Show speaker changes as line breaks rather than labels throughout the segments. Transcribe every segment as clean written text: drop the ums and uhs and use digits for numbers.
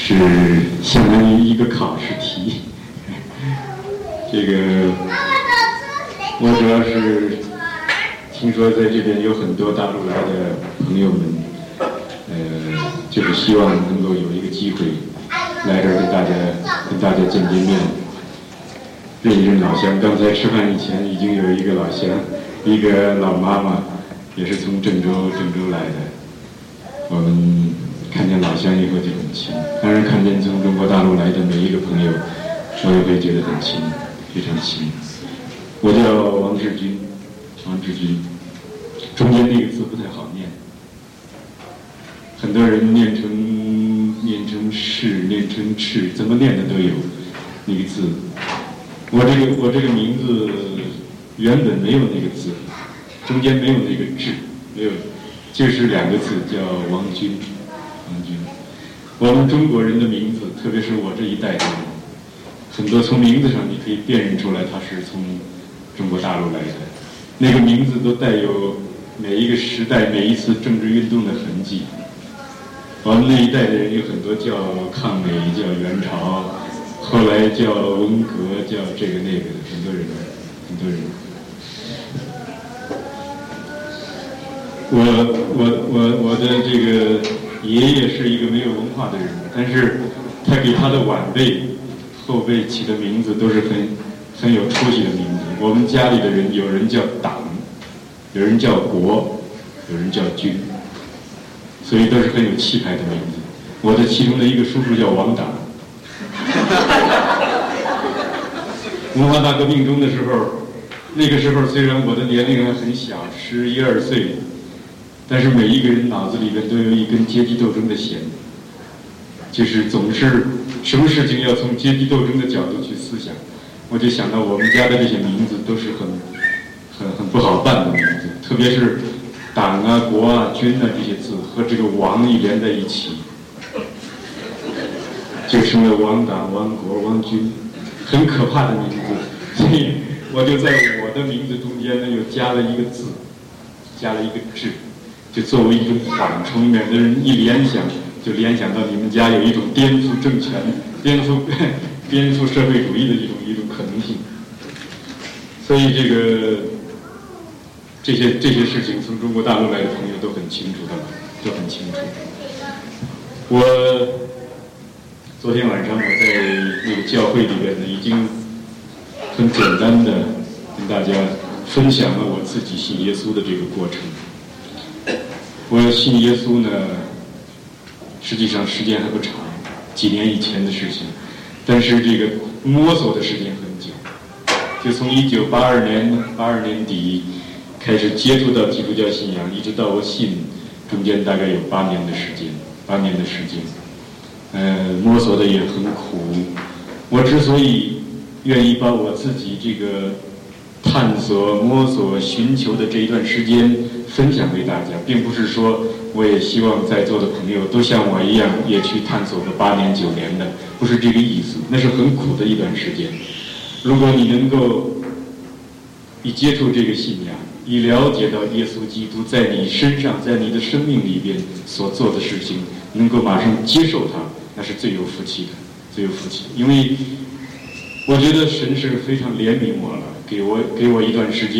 是相当于一个考试题。这个我主要是听说在这边有很多大陆来的朋友们，就是希望能够有一个机会来这儿跟大家见面，认一认老乡。刚才吃饭以前已经有一个老乡，一个老妈妈，也是从郑州来的。我们看见老乡以后就很亲，当然看见从中国大陆来的每一个朋友，我也会觉得很亲，非常亲。我叫王志军，中间那个字不太好念，很多人念成是，念成赤，怎么念的都有那个字。我这个名字原本没有那个字，中间没有那个志，没有，就是两个字叫王军。我们中国人的名字，特别是我这一代的人，很多从名字上你可以辨认出来他是从中国大陆来的，那个名字都带有每一个时代每一次政治运动的痕迹。我们那一代的人有很多叫抗美，叫援朝，后来叫文革，叫这个那个的，很多人。我的这个爷爷是一个没有文化的人，但是他给他的晚辈后辈起的名字都是很有出息的名字。我们家里的人有人叫党，有人叫国，有人叫军，所以都是很有气派的名字。我的其中的一个叔叔叫王党。文化大革命中的时候，那个时候虽然我的年龄还很小，11、12岁，但是每一个人脑子里边都有一根阶级斗争的弦，就是总是什么事情要从阶级斗争的角度去思想。我就想到我们家的这些名字都是很不好办的名字，特别是党啊、国啊、军啊这些字和这个王一连在一起，就成了王党、王国、王军，很可怕的名字。所以我就在我的名字中间呢又加了一个字，加了一个志，就作为一种缓冲，免得人一联想就联想到你们家有一种颠覆政权、颠覆社会主义的一种可能性。所以这些事情从中国大陆来的朋友都很清楚的，都很清楚。我昨天晚上我在那个教会里边呢，已经很简单的跟大家分享了我自己信耶稣的这个过程。我信耶稣呢，实际上时间还不长，几年以前的事情，但是这个摸索的时间很久，就从1982年底开始接触到基督教信仰，一直到我信，中间大概有8年的时间。摸索的也很苦。我之所以愿意把我自己这个探索、摸索、寻求的这一段时间分享给大家，并不是说我也希望在座的朋友都像我一样也去探索个8年9年的，不是这个意思。那是很苦的一段时间。如果你能够一接触这个信仰，一了解到耶稣基督在你身上，在你的生命里边所做的事情，能够马上接受它，那是最有福气的，最有福气。因为我觉得神是非常怜悯我了，给我一段时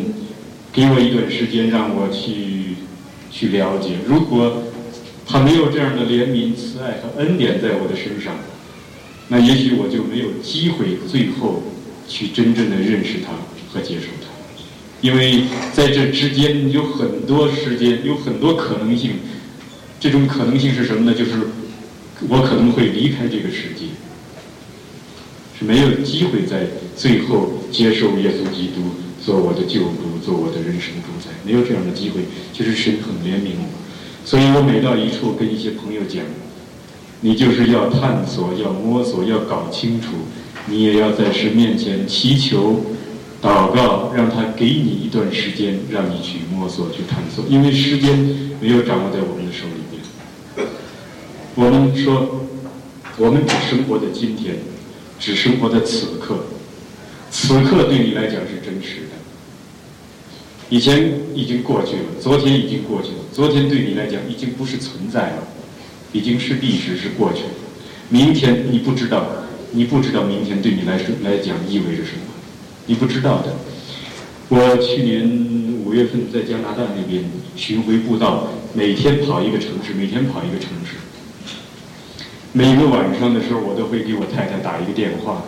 间让我去了解。如果他没有这样的怜悯、慈爱和恩典在我的身上，那也许我就没有机会最后去真正的认识他和接受他。因为在这之间有很多时间，有很多可能性。这种可能性是什么呢？就是我可能会离开这个世界，是没有机会在最后接受耶稣基督做我的救主，做我的人生主宰，没有这样的机会。其实神很怜悯我，所以我每到一处跟一些朋友讲，你就是要探索，要摸索，要搞清楚，你也要在神面前祈求、祷告，让他给你一段时间，让你去摸索、去探索。因为时间没有掌握在我们的手里边。我们说，我们只生活在今天，只生活在此刻。此刻对你来讲是真实的，以前已经过去了，昨天已经过去了，昨天对你来讲已经不是存在了，已经是历史，是过去了。 明天你不知道，你不知道明天对你来讲意味着什么，你不知道的。我去年5月份在加拿大那边巡回布道，每天跑一个城市，每天跑一个城市。每个晚上的时候，我都会给我太太打一个电话。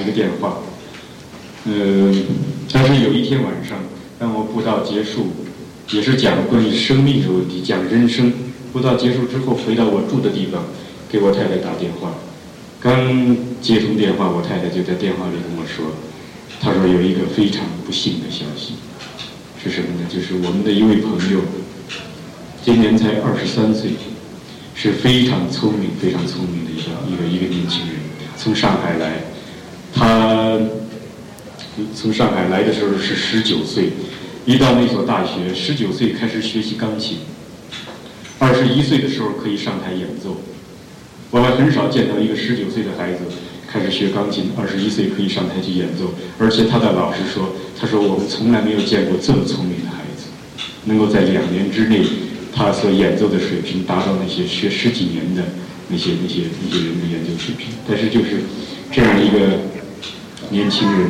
但是有一天晚上，当我布道结束，也是讲关于生命的问题，讲人生。布道结束之后，回到我住的地方，给我太太打电话。刚接通电话，我太太就在电话里跟我说，她说有一个非常不幸的消息，是什么呢？就是我们的一位朋友，今年才23岁，是非常聪明的一个年轻人，从上海来。他从上海来的时候是19岁，一到那所大学，19岁开始学习钢琴，21岁的时候可以上台演奏。我还很少见到一个19岁的孩子开始学钢琴，21岁可以上台去演奏。而且他的老师说，他说我们从来没有见过这么聪明的孩子，能够在2年之内，他所演奏的水平达到那些学10几年的那些人的演奏水平。但是就是这样一个年轻人，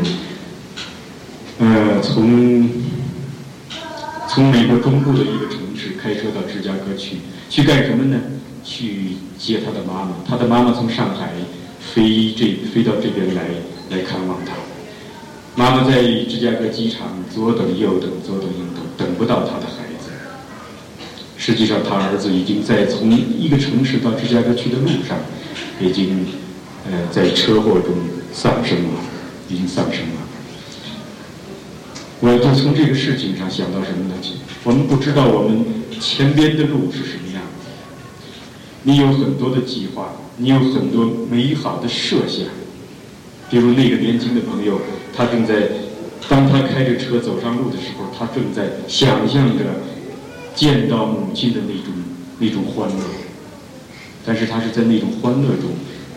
从美国中部的一个城市开车到芝加哥去干什么呢？去接他的妈妈。他的妈妈从上海飞到这边来看望他。妈妈在芝加哥机场左等右等，等不到他的孩子。实际上，他儿子已经在从一个城市到芝加哥去的路上，已经在车祸中丧生了。我就从这个事情上想到什么呢？我们不知道我们前边的路是什么样子。你有很多的计划，你有很多美好的设想。比如那个年轻的朋友，当他开着车走上路的时候，他正在想象着见到母亲的那种欢乐，但是他是在那种欢乐中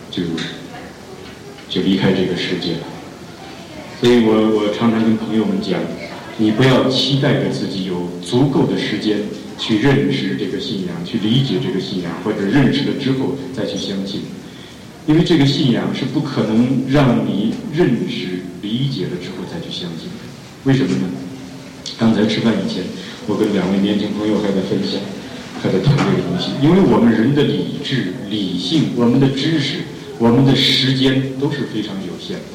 就离开这个世界了。所以我常常跟朋友们讲，你不要期待着自己有足够的时间去认识这个信仰，去理解这个信仰，或者认识了之后再去相信，因为这个信仰是不可能让你认识、理解了之后再去相信的。为什么呢？刚才吃饭以前，我跟2位年轻朋友还在分享，还在谈这个东西。因为我们人的理智、理性、我们的知识、我们的时间都是非常有限的。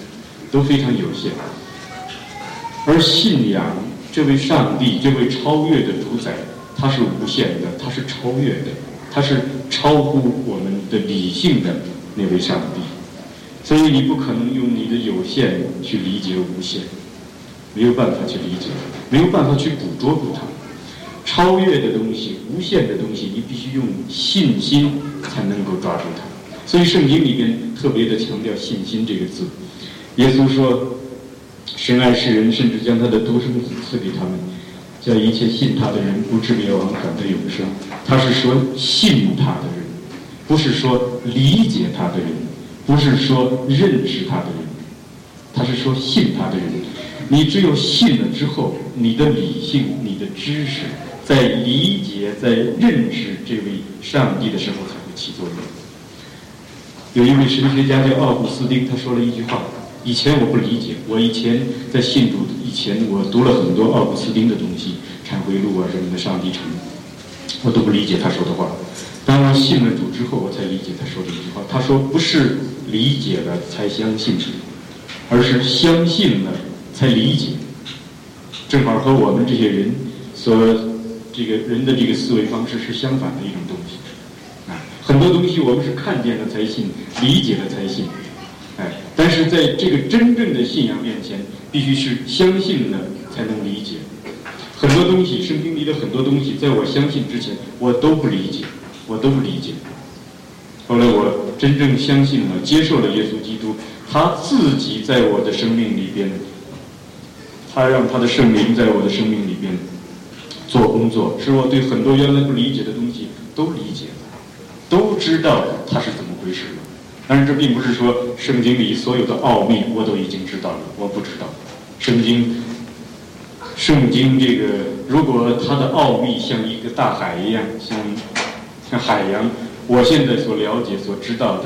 而信仰这位上帝，这位超越的主宰，他是无限的，他是超越的，他是超乎我们的理性的那位上帝。所以你不可能用你的有限去理解无限，没有办法去理解，没有办法去捕捉住它。超越的东西、无限的东西，你必须用信心才能够抓住它。所以圣经里边特别的强调信心这个字。耶稣说，神爱世人，甚至将他的独生子赐给他们，叫一切信他的人不至灭亡，反得永生。他是说信他的人，不是说理解他的人，不是说认识他的人，他是说信他的人。你只有信了之后，你的理性、你的知识，在理解、在认识这位上帝的时候才会起作用。有一位神学家叫奥古斯丁，他说了一句话。以前我不理解，我以前在信主以前，我读了很多奥古斯丁的东西，忏悔录啊什么的，上帝城，我都不理解他说的话。当我信了主之后，我才理解他说的一句话。他说不是理解了才相信，而是相信了才理解。正好和我们这些人这个人的这个思维方式是相反的一种东西。很多东西我们是看见了才信，理解了才信。但是在这个真正的信仰面前，必须是相信了才能理解。很多东西，圣经里的很多东西，在我相信之前，我都不理解。后来我真正相信了，接受了耶稣基督，他自己在我的生命里边，他让他的圣灵在我的生命里边做工作，使我对很多原来不理解的东西都理解了，都知道它是怎么回事了。但是这并不是说圣经里所有的奥秘我都已经知道了，我不知道。圣经这个，如果它的奥秘像一个大海一样，像海洋，我现在所了解、所知道的，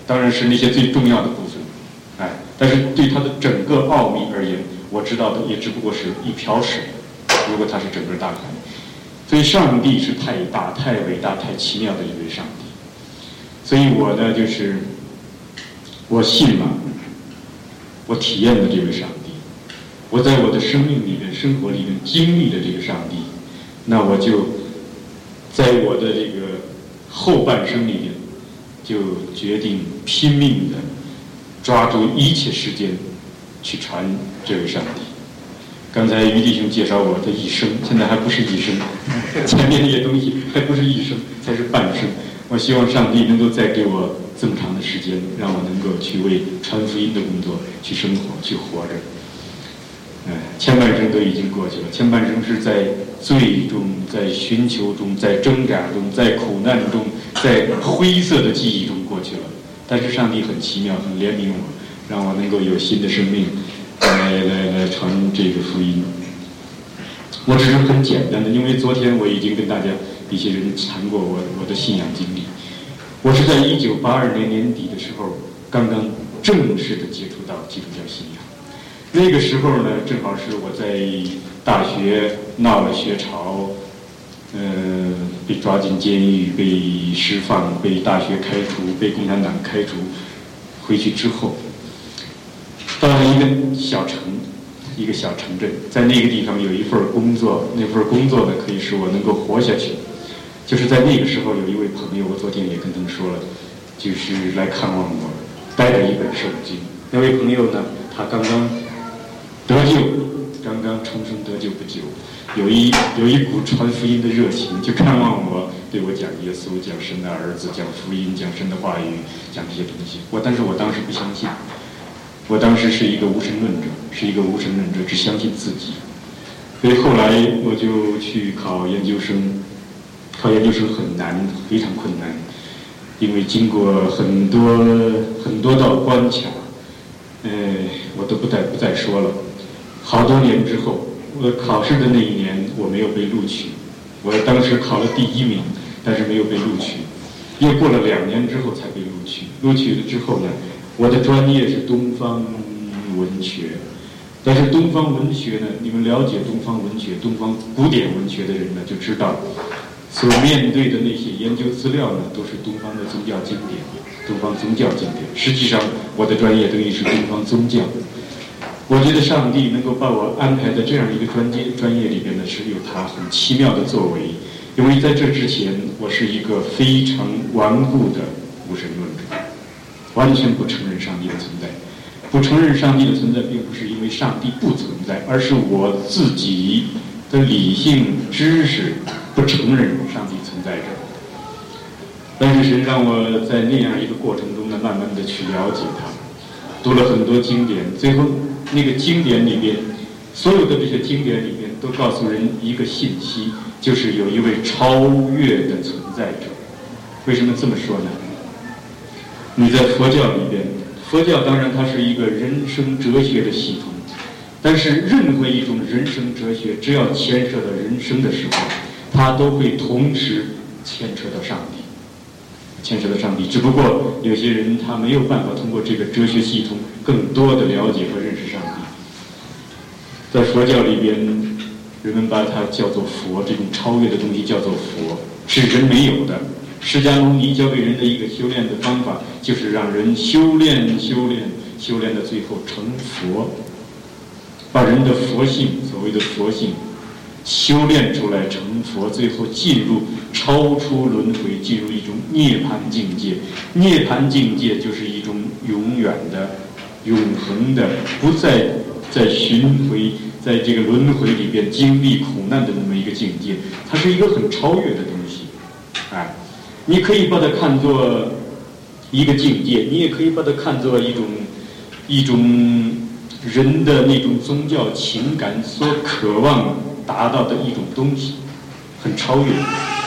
当然是那些最重要的部分，哎，但是对它的整个奥秘而言，我知道的也只不过是一瓢水。如果它是整个大海，所以上帝是太大、太伟大、太奇妙的一位上帝。所以我呢，就是我信了，我体验了这位上帝，我在我的生命里面、生活里面经历了这个上帝，那我就在我的这个后半生里面，就决定拼命的抓住一切时间去传这位上帝。刚才于弟兄介绍我的一生，现在还不是一生，前面那些东西还不是一生，才是半生。我希望上帝能够再给我这么长的时间，让我能够去为传福音的工作去生活、去活着。前半生都已经过去了，前半生是在罪中、在寻求中、在挣扎中、在苦难中、在灰色的记忆中过去了。但是上帝很奇妙，很怜悯我，让我能够有新的生命。来传这个福音，我只是很简单的，因为昨天我已经跟大家一些人谈过我的信仰经历。我是在1982年年底的时候，刚刚正式的接触到基督教信仰。那个时候呢，正好是我在大学闹了学潮，被抓进监狱，被释放，被大学开除，被共产党开除，回去之后。到了一个小城，一个小城镇，在那个地方有一份工作，那份工作呢可以使我能够活下去。就是在那个时候，有一位朋友，我昨天也跟他们说了，就是来看望我，带着一本圣经。那位朋友呢，他刚刚得救，刚刚重生得救不久，有一股传福音的热情，就看望我，对我讲耶稣，讲神的儿子，讲福音，讲神的话语，讲这些东西。但是我当时不相信。我当时是一个无神论者，只相信自己。所以后来我就去考研究生，考研究生很难，非常困难，因为经过很多道关卡，我都不再说了。好多年之后，我考试的那一年我没有被录取，我当时考了第1名，但是没有被录取。又过了2年之后才被录取。录取了之后呢？我的专业是东方文学，但是东方文学呢，你们了解东方文学、东方古典文学的人呢，就知道，所面对的那些研究资料呢，都是东方的宗教经典，东方宗教经典。实际上，我的专业等于是东方宗教。我觉得上帝能够把我安排在这样一个专业里边呢，是有他很奇妙的作为。因为在这之前，我是一个非常顽固的无神论者。完全不承认上帝的存在，不承认上帝的存在，并不是因为上帝不存在，而是我自己的理性知识不承认上帝存在着。但是神让我在那样一个过程中呢，慢慢的去了解它，读了很多经典，最后那个经典里边，所有的这些经典里边都告诉人一个信息，就是有一位超越的存在者。为什么这么说呢？你在佛教里边，佛教当然它是一个人生哲学的系统，但是任何一种人生哲学，只要牵涉到人生的时候，它都会同时牵扯到上帝，只不过有些人他没有办法通过这个哲学系统更多的了解和认识上帝。在佛教里边，人们把它叫做佛，这种超越的东西叫做佛，是人没有的。释迦牟尼教给人的一个修炼的方法，就是让人修炼到最后成佛，把人的佛性，所谓的佛性修炼出来成佛，最后进入超出轮回，进入一种涅槃境界。涅槃境界就是一种永远的、永恒的，不再在巡回，在这个轮回里边经历苦难的那么一个境界。它是一个很超越的东西，你可以把它看作一个境界，你也可以把它看作一种人的那种宗教情感所渴望达到的一种东西，很超越。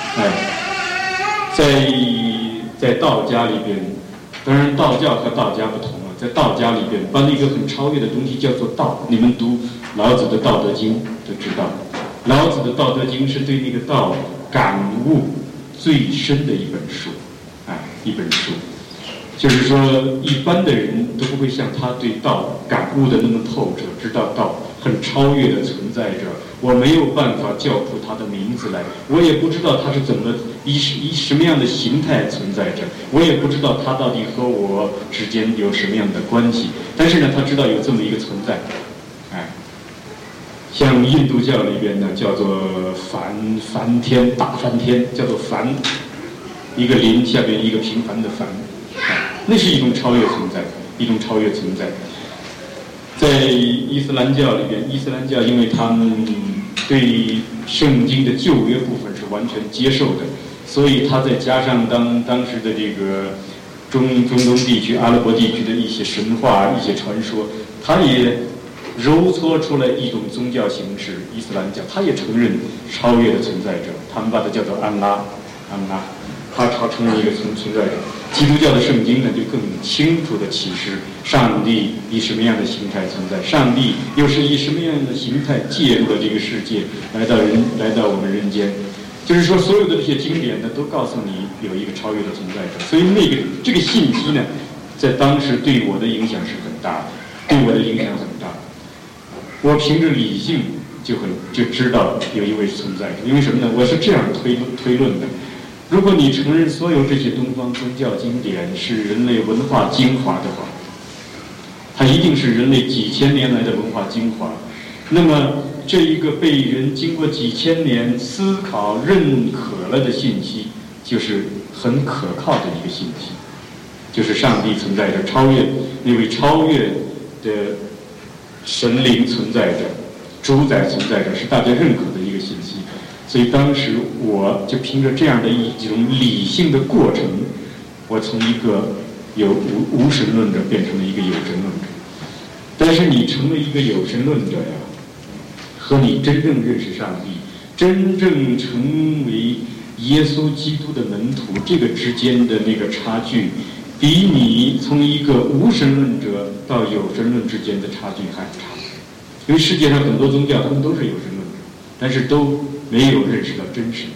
在道家里边，当然道教和道家不同了，在道家里边把那个很超越的东西叫做道。你们读老子的《道德经》就知道，老子的《道德经》是对那个道感悟最深的一本书， 就是说，一般的人都不会像他对道感悟的那么透彻，知道道很超越的存在着。我没有办法叫出他的名字来，我也不知道他是怎么以什么样的形态存在着，我也不知道他到底和我之间有什么样的关系。但是呢，他知道有这么一个存在，哎，像印度教里边呢，叫做梵天，大梵天，叫做梵，一个林下边一个平凡的梵。那是一种超越存在，一种超越存在。在伊斯兰教里边，伊斯兰教因为他们对圣经的旧约部分是完全接受的，所以他再加上当时的这个中东地区、阿拉伯地区的一些神话、一些传说，他也揉搓出来一种宗教形式。伊斯兰教他也承认超越的存在者，他们把它叫做安拉，他成为一个存在者。基督教的圣经呢，就更清楚地启示上帝以什么样的形态存在，上帝又是以什么样的形态介入了这个世界，来到我们人间。就是说，所有的这些经典呢，都告诉你有一个超越的存在者。所以这个信息呢，在当时对我的影响是很大的，对我的影响很大。我凭着理性就知道有一位存在者，因为什么呢？我是这样推论的。如果你承认所有这些东方宗教经典是人类文化精华的话，它一定是人类几千年来的文化精华。那么这一个被人经过几千年思考认可了的信息，就是很可靠的一个信息，就是上帝存在着，那位超越的神灵存在着，主宰存在着，是大家认可的一个信息。所以当时我就凭着这样的一种理性的过程，我从一个无神论者变成了一个有神论者。但是你成为一个有神论者呀，和你真正认识上帝，真正成为耶稣基督的门徒，这个之间的那个差距，比你从一个无神论者到有神论之间的差距还差。因为世界上很多宗教他们都是有神论者，但是都没有认识到真神，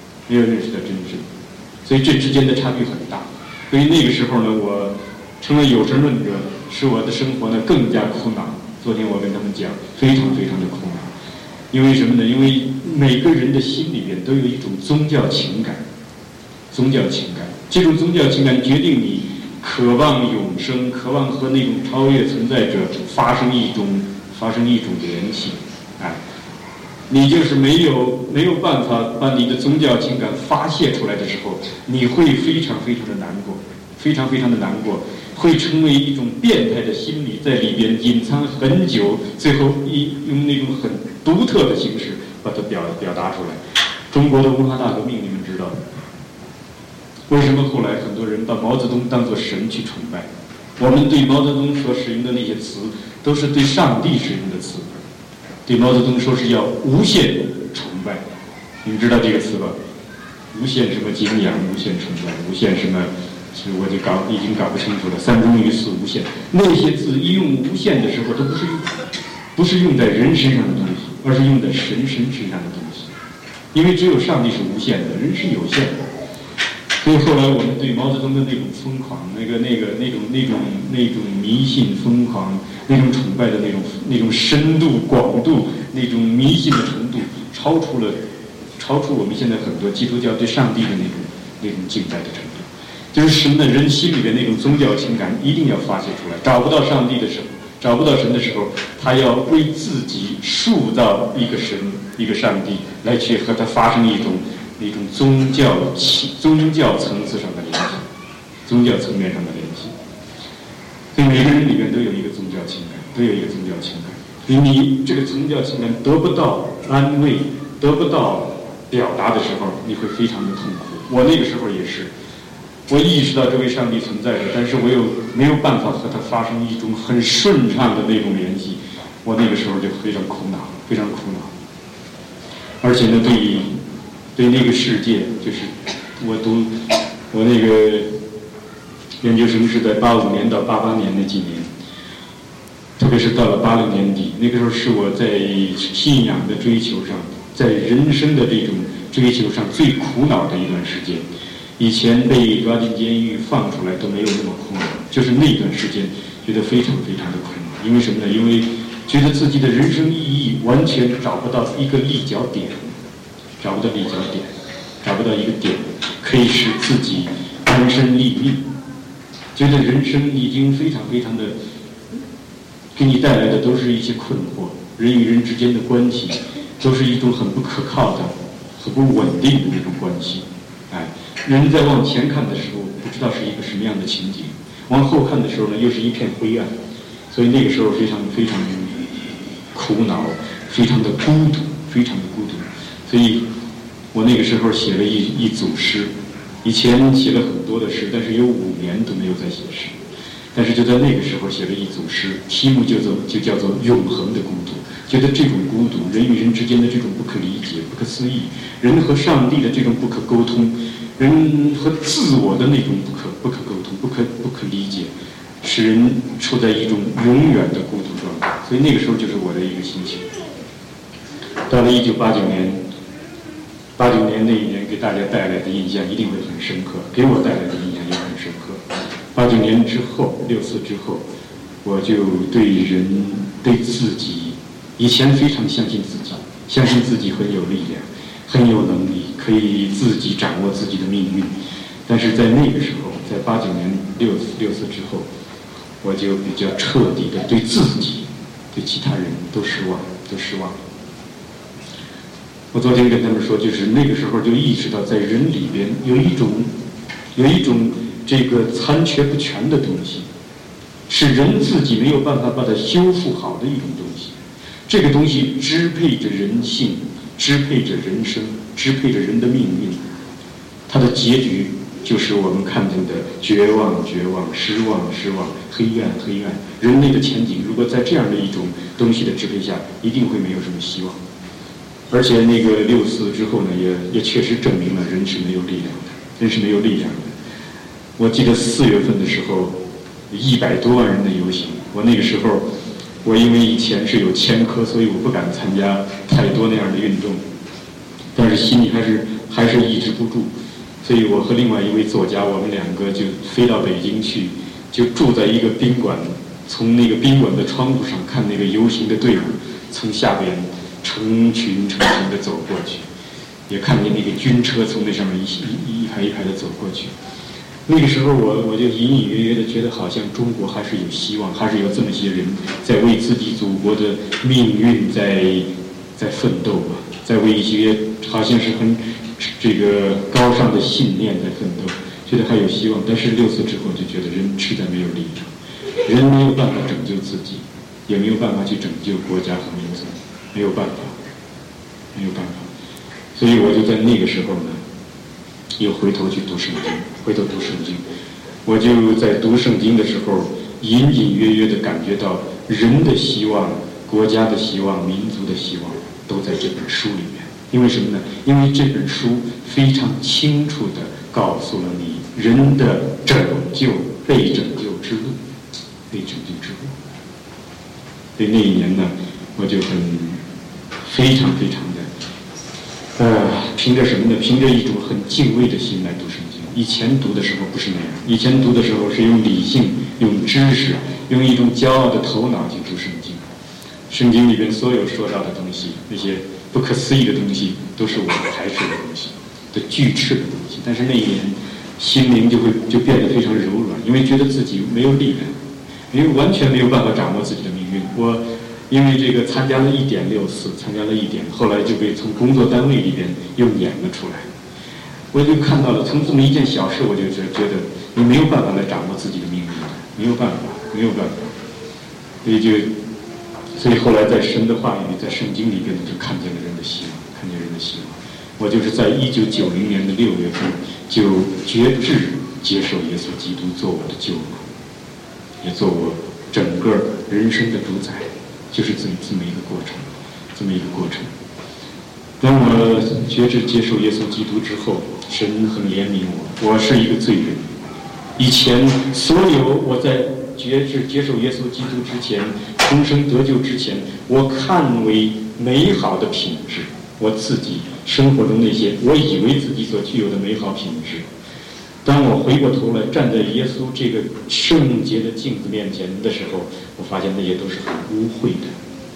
所以这之间的差距很大。所以那个时候呢，我成了有神论者，使我的生活呢更加苦恼。昨天我跟他们讲，非常非常的苦恼。因为什么呢？因为每个人的心里边都有一种宗教情感，这种宗教情感决定你渴望永生，渴望和那种超越存在者发生一种联系，你就是没有办法把你的宗教情感发泄出来的时候，你会非常非常的难过，会成为一种变态的心理在里边隐藏很久，最后用那种很独特的形式把它表达出来。中国的文化大革命你们知道，为什么后来很多人把毛泽东当作神去崇拜？我们对毛泽东所使用的那些词都是对上帝使用的词，对毛泽东说是要无限崇拜，你们知道这个词吧？无限什么敬仰，无限崇拜，无限什么，我就已经搞不清楚了。三中于四无限，那些字一用无限的时候，都不是用在人身上的东西，而是用在神身上的东西。因为只有上帝是无限的，人是有限的。所以后来我们对毛泽东的那种疯狂，那种迷信疯狂，那种崇拜的那种深度广度，那种迷信的程度，超出我们现在很多基督教对上帝的那种敬拜的程度。就是什么呢？人心里的那种宗教情感一定要发泄出来。找不到上帝的时候，找不到神的时候，他要为自己塑造一个神，一个上帝，来去和他发生一种宗教层次上的联系，宗教层面上的联系。所以每个人里面都有一个宗教情感，所以你这个宗教情感得不到安慰，得不到表达的时候，你会非常的痛苦。我那个时候也是，我意识到这位上帝存在着，但是我又没有办法和他发生一种很顺畅的那种联系。我那个时候就非常苦恼。而且呢，对那个世界，就是我那个研究生是在85年到88年那几年，特别是到了86年底，那个时候是我在信仰的追求上，在人生的这种追求上最苦恼的一段时间。 以前被抓进监狱放出来都没有那么困扰，就是那段时间觉得非常非常的困扰。因为什么呢？因为觉得自己的人生意义完全找不到一个立脚点，找不到立脚点，找不到一个点可以使自己安身立命，觉得人生已经非常非常的给你带来的都是一些困惑，人与人之间的关系都是一种很不可靠的、很不稳定的那种关系。人在往前看的时候不知道是一个什么样的情景，往后看的时候呢又是一片灰暗，所以那个时候非常非常苦恼，非常的孤独，非常的孤独。所以我那个时候写了一组诗，以前写了很多的诗，但是有5年都没有再写诗。但是就在那个时候写了一组诗，题目就叫做永恒的孤独。觉得这种孤独，人与人之间的这种不可理解、不可思议，人和上帝的这种不可沟通，人和自我的那种不可沟通、不可理解，使人处在一种永远的孤独状态。所以那个时候就是我的一个心情。到了1989年，89年那一年给大家带来的印象一定会很深刻，给我带来的印象也很深刻。89年之后，64之后，我就对人、对自己，以前非常相信自己，相信自己很有力量，很有能力，可以自己掌握自己的命运。但是在那个时候，在89年64之后，我就比较彻底的对自己、对其他人都失望。我昨天跟他们说，就是那个时候就意识到，在人里边有一种这个残缺不全的东西，是人自己没有办法把它修复好的一种东西。这个东西支配着人性，支配着人生，支配着人的命运。它的结局就是我们看见的绝望、失望、黑暗。人类的前景如果在这样的一种东西的支配下，一定会没有什么希望。而且那个64之后呢，也确实证明了人是没有力量的。我记得4月份的时候，100多万人的游行。我那个时候，我因为以前是有前科，所以我不敢参加太多那样的运动，但是心里还是抑制不住。所以我和另外一位作家，我们2个就飞到北京去，就住在一个宾馆，从那个宾馆的窗户上看那个游行的队伍从下边成群的走过去，也看见那个军车从那上面一排的走过去。那个时候我就隐隐约约的觉得，好像中国还是有希望，还是有这么些人在为自己祖国的命运在奋斗吧，在为一些好像是很这个高尚的信念在奋斗，觉得还有希望。但是64之后就觉得人实在没有力量，人没有办法拯救自己，也没有办法去拯救国家和民族，没有办法。所以我就在那个时候呢，又回头去读圣经。我就在读圣经的时候，隐隐约约地感觉到人的希望、国家的希望、民族的希望都在这本书里面。因为什么呢？因为这本书非常清楚地告诉了你人的被拯救之路。所以那一年呢，我就非常的凭着什么呢？凭着一种很敬畏的心来读圣经。以前读的时候不是那样，以前读的时候是用理性、用知识、用一种骄傲的头脑去读圣经。圣经里边所有说到的东西，那些不可思议的东西，都是我排斥的东西，的拒斥的东西。但是那一年，心灵就变得非常柔软，因为觉得自己没有力量，因为完全没有办法掌握自己的命运。我因为这个参加了1.64，后来就被从工作单位里边又撵了出来。我就看到了，从这么一件小事，我就觉得你没有办法来掌握自己的命运，没有办法。所以后来在神的话语，在圣经里边就看见了人的希望。我就是在1990年的6月份就决志接受耶稣基督做我的救主，也做我整个人生的主宰，就是这么一个过程。当我决志接受耶稣基督之后，神很怜悯我。我是一个罪人，以前所有我在决志接受耶稣基督之前，重生得救之前，我看为美好的品质，我自己生活中那些我以为自己所具有的美好品质， 当我回过头来站在耶稣这个圣洁的镜子面前的时候，我发现那些都是很污秽的，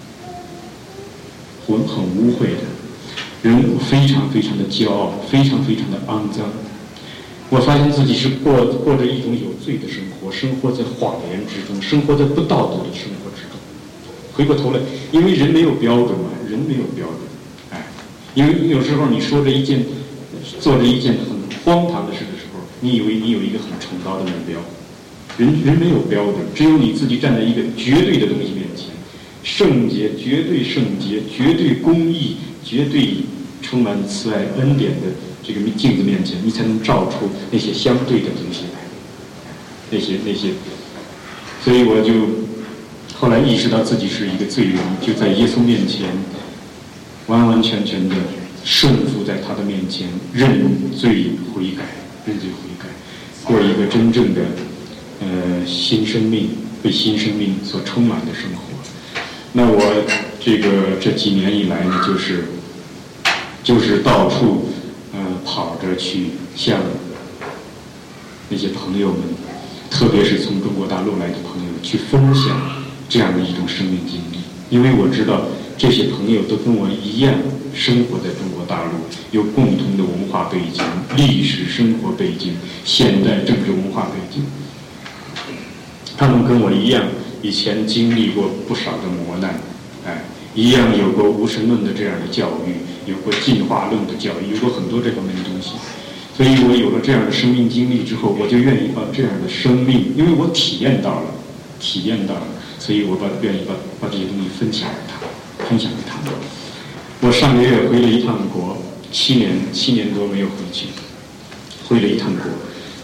很污秽的，人非常非常的骄傲，非常非常的肮脏。我发现自己是过着一种有罪的生活，生活在谎言之中，生活在不道德的生活之中。回过头来，因为人没有标准嘛，人没有标准，因为有时候你做着一件很荒唐的事的时候，你以为你有一个很崇高的目标，人没有标准，只有你自己站在一个绝对的东西面前，圣洁、绝对圣洁、绝对公义、绝对充满慈爱恩典的这个镜子面前，你才能照出那些相对的东西来，那些，所以我就后来意识到自己是一个罪人，就在耶稣面前完完全全的顺服在他的面前，认罪悔改，过一个真正的新生命，被新生命所充满的生活。那我这几年以来呢，就是到处跑着去向那些朋友们，特别是从中国大陆来的朋友去分享这样的一种生命经历，因为我知道这些朋友都跟我一样生活在中国大陆，有共同的文化背景、历史生活背景、现代政治文化背景，他们跟我一样以前经历过不少的磨难，一样有过无神论的这样的教育，有过进化论的教育，有过很多这方面的东西。所以我有了这样的生命经历之后，我就愿意把这样的生命，因为我体验到了，所以我愿意把这些东西分享给他们。我上个月回了一趟国，7年多没有回去，回了一趟国。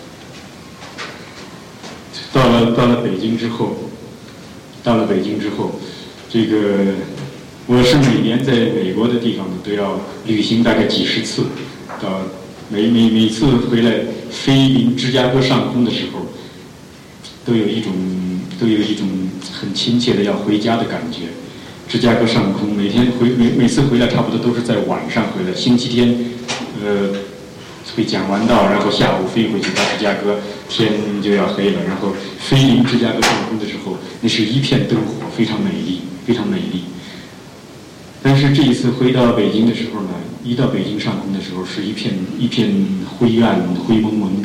到了北京之后，这个我是每年在美国的地方呢都要旅行大概几十次，到每次回来飞临芝加哥上空的时候，都有一种很亲切的要回家的感觉。芝加哥上空，每次回来差不多都是在晚上回来，星期天会讲完道，然后下午飞回去到芝加哥，天就要黑了，然后飞临芝加哥上空的时候，那是一片灯火，非常美丽，非常美丽。但是这一次回到北京的时候呢，一到北京上空的时候是一片灰暗、灰蒙蒙的。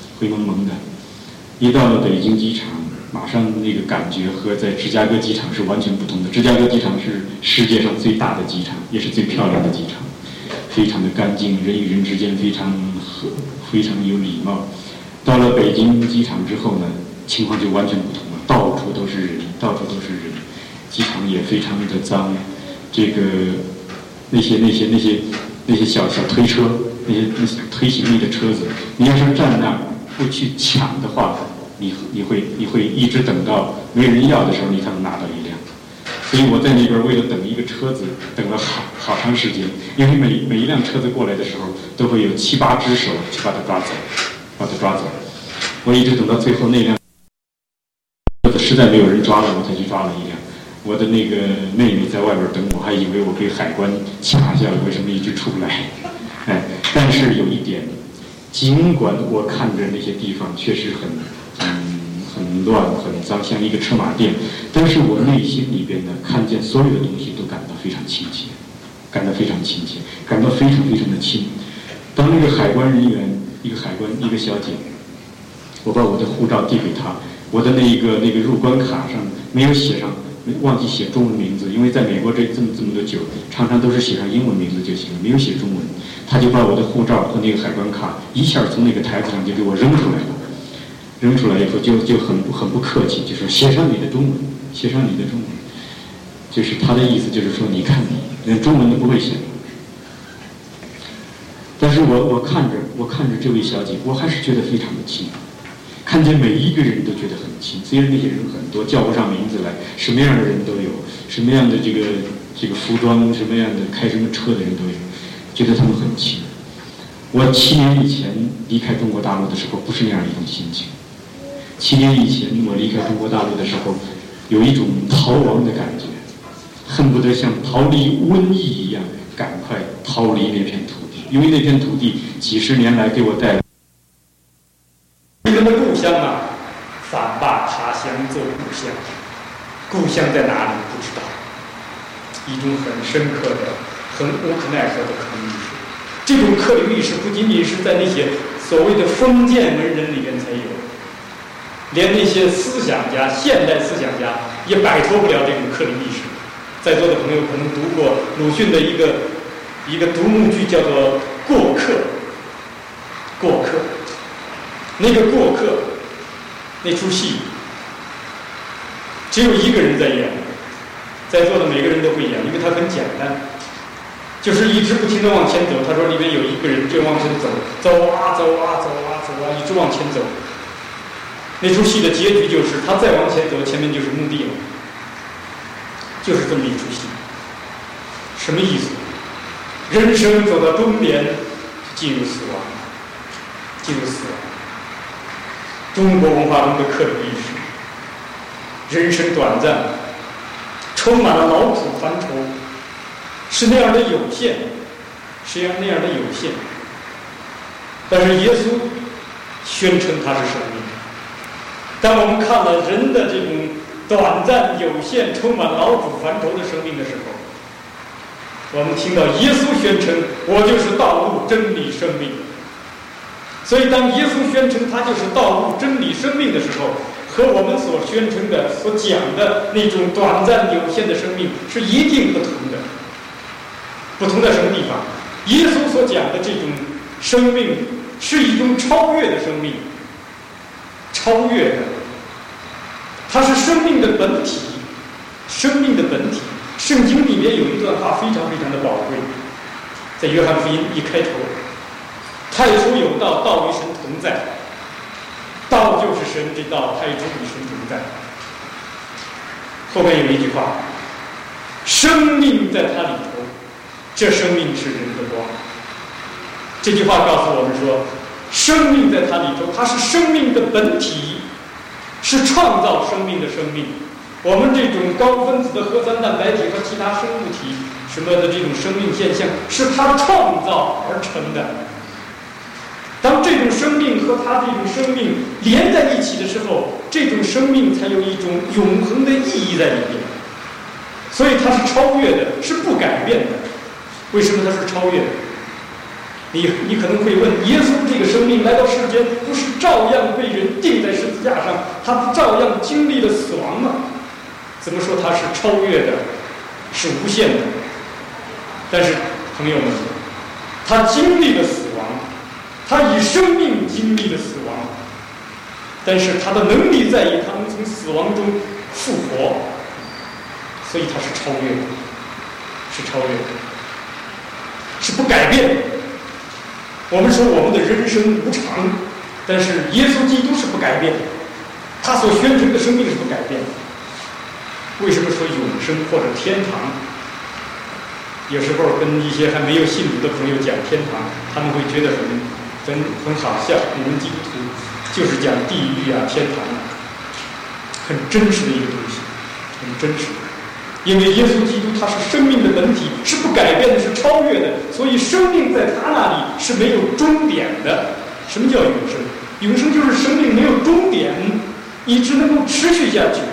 一到了北京机场，马上那个感觉和在芝加哥机场是完全不同的。芝加哥机场是世界上最大的机场，也是最漂亮的机场，非常的干净，人与人之间非常有礼貌。到了北京机场之后呢，情况就完全不同了，到处都是人，机场也非常的脏。这个那些小推车，那些推行李的车子，你要是站那儿不去抢的话，你会一直等到没人要的时候，你才能拿到一辆。所以我在那边为了等一个车子，等了好长时间，因为每一辆车子过来的时候，都会有7、8只手去把它抓走。我一直等到最后那辆车子实在没有人抓了，我才去抓了一辆。我的那个妹妹在外边等我，还以为我被海关卡下了，为什么一直出不来？但是有一点，尽管我看着那些地方确实很乱、很脏，像一个车马店，但是我内心里边呢，看见所有的东西都感到非常亲切，感到非常的亲。当那个海关人员，一个小姐，我把我的护照递给她，我的那个入关卡上没有写上。忘记写中文名字，因为在美国这么多久，常常都是写上英文名字就行了，没有写中文。他就把我的护照和那个海关卡一下从那个台子上就给我扔出来了。扔出来以后就很不客气，就说写上你的中文，就是他的意思，就是说你看你连中文都不会写。但是我看着这位小姐，我还是觉得非常的亲。看见每一个人都觉得很亲，虽然那些人很多叫不上名字来，什么样的人都有，什么样的这个服装，什么样的开什么车的人都有，觉得他们很亲。我7年以前离开中国大陆的时候，不是那样一种心情。7年以前我离开中国大陆的时候，有一种逃亡的感觉，恨不得像逃离瘟疫一样，赶快逃离那片土地，因为那片土地几十年来给我带来
乡啊，反把他乡做故乡。故乡在哪里不知道，一种很深刻的、很无可奈何的刻立历史。这种刻立历史不仅仅是在那些所谓的封建文人里面才有，连那些思想家、现代思想家也摆脱不了这种刻立历史。在座的朋友可能读过鲁迅的一个独幕剧，叫做《过客》。过客，那个过客，那出戏只有一个人在演，在座的每个人都会演，因为它很简单，就是一直不停地往前走。他说里面有一个人就往前走，走啊走啊走啊走啊，一直往前走。那出戏的结局就是他再往前走，前面就是墓地了，就是这么一出戏。什么意思？人生走到终点，进入死亡，进入死亡。中国文化中的刻立历史，人生短暂，充满了劳苦烦愁，是那样的有限，是那样的有限。但是耶稣宣称他是生命。当我们看了人的这种短暂、有限、充满劳苦烦愁的生命的时候，我们听到耶稣宣称我就是道路、真理、生命。所以当耶稣宣称他就是道路、真理、生命的时候，和我们所宣称的、所讲的那种短暂有限的生命是一定不同的。不同在什么地方？耶稣所讲的这种生命是一种超越的生命，超越的，它是生命的本体，生命的本体。圣经里面有一段话非常非常的宝贵，在约翰福音一开头，太初有道，道与神同在，道就是神之道，太初与神同在。后面有一句话，生命在它里头，这生命是人的光。这句话告诉我们说，生命在它里头，它是生命的本体，是创造生命的生命。我们这种高分子的核酸蛋白体和其他生物体什么的这种生命现象，是它创造而成的。当这种生命和它这种生命连在一起的时候，这种生命才有一种永恒的意义在里面。所以它是超越的，是不改变的。为什么它是超越的？你可能会问，耶稣这个生命来到世间，不是照样被人钉在十字架上，他不照样经历了死亡吗？怎么说它是超越的，是无限的？但是朋友们，他经历了死亡，他以生命经历了死亡，但是他的能力在于他能从死亡中复活，所以他是超越的，是超越的，是不改变的。我们说我们的人生无常，但是耶稣基督是不改变的，他所宣称的生命是不改变的。为什么说永生或者天堂？有时候跟一些还没有信主的朋友讲天堂，他们会觉得很好笑。你们基督徒就是讲地狱啊、天堂啊，很真实的一个东西，很真实的。因为耶稣基督他是生命的本体，是不改变的，是超越的，所以生命在他那里是没有终点的。什么叫永生？永生就是生命没有终点，一直能够持续下去，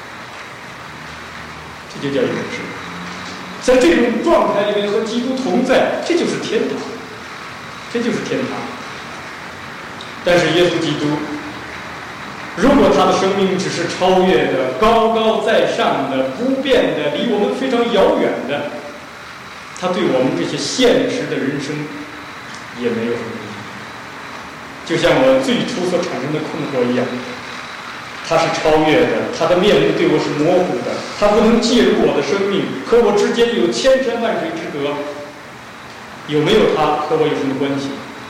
这就叫永生。在这种状态里面和基督同在，这就是天堂，这就是天堂。但是耶稣基督，如果他的生命只是超越的、高高在上的、不变的、离我们非常遥远的，他对我们这些现实的人生也没有什么意义。就像我最初所产生的困惑一样，他是超越的，他的面目对我是模糊的，他不能介入我的生命，和我之间有千山万水之隔。有没有他和我有什么关系？